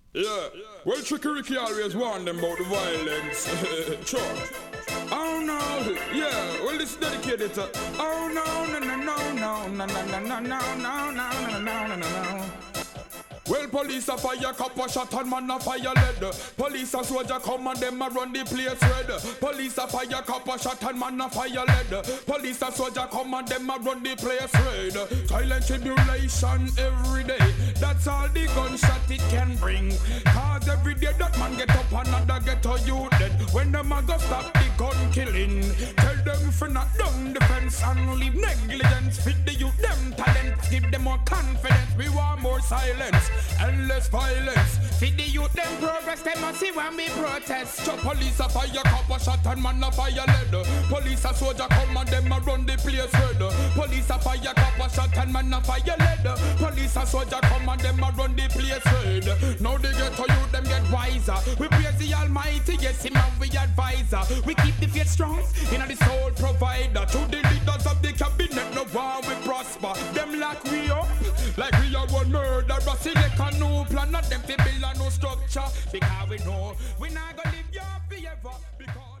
Yeah, well, Tricky Ricky always warned them about the violence. Sure. Oh no, yeah, well, this is dedicated to. Oh no, no, no, no, no, no, no, no, no, no, no, no, no, no, no. Well, police a fire, cop a shot and man a fire lead. Police a soldier come and them a run the place red. Police a fire, cop a shot and man a fire lead. Police a soldier come and them a run the place red. Silent tribulation every day. That's all the gunshot it can bring. Cause every day that man get up another get a youth dead. When them a go stop the gun killing, tell them for not down the fence and leave negligence. Fit the youth them talent, give them more confidence. We want more silence and less violence. Feed the youth them progress, they must see when we protest. So police a fire, cop a shot and man a fire lead. Police a soldier come and them a run the place red. Police a fire, cop a shot and man a fire lead. Police a soldier come and them a run the place red. Now they get to youth, them get wiser. We praise the Almighty, yes him and we advisor. We keep the faith strong in the soul provider. To the leaders of the cabinet, no war we prosper. Them lock we up, like we are one murderer. Select a new plan, not them to build a new structure. Because we know we not gonna live here forever. Because